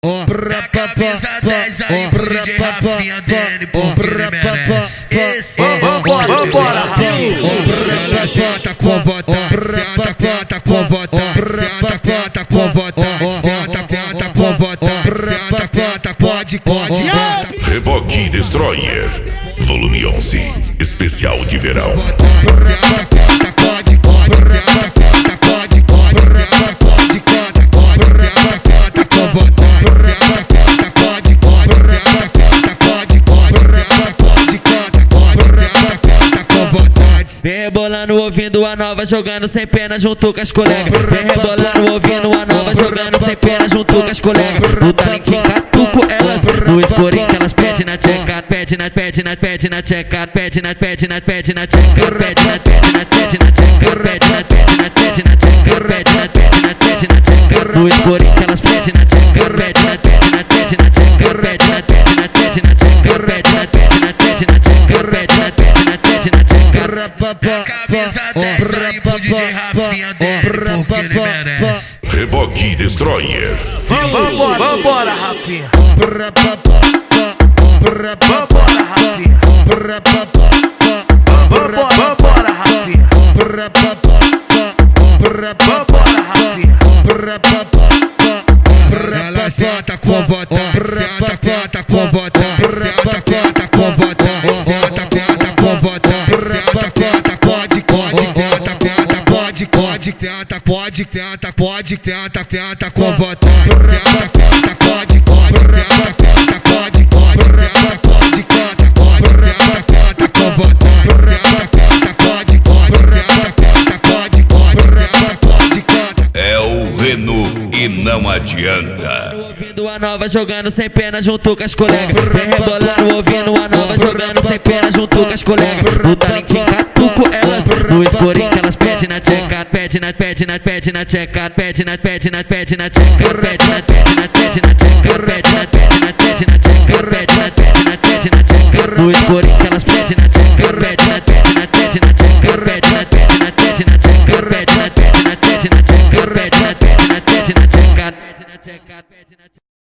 Na camisa 10 aí pro DJ Rafinha Dene, porque ele merece. Vambora, Ela senta com botão, senta com botão, senta com botão, senta com botão, senta, pode. Reboque Destroyer, volume 11, especial de verão. Vem rebolando, ouvindo a nova, jogando sem pena junto com as colegas. Vem rebolando, ouvindo a nova, jogando sem pena junto com as colegas. No talentinho catuco elas, no escurinho que elas pedem na tcheca, pede na tcheca, pede na tcheca, pede na tcheca, pede na tcheca, pede na tcheca, pede na tcheca. No escurinho que elas pedem na tcheca, pede na tcheca, pede na tcheca, pede na tcheca, pede na tcheca, pede na Na camisa 10 aí pro DJ Rafinha Dene, porque ele merece. Reboque Destroyer. Vambora, Rafinha. Vambora, Rafinha. Vambora, Rafinha. Ela senta com botão, senta com botão, senta com botão, senta com botão, senta pode, tenta com botão, senta pode, É o Renu e não adianta. Ouvindo a nova, jogando sem pena junto com as colegas. Vem rebolando, ouvindo a nova, jogando sem pena junto com as colegas. No talentinho catuco elas, no escurinho que elas pedem na tcheca, pede na tcheca, pede na tcheca, pede na tcheca, pede na tcheca, pede na tcheca, pede na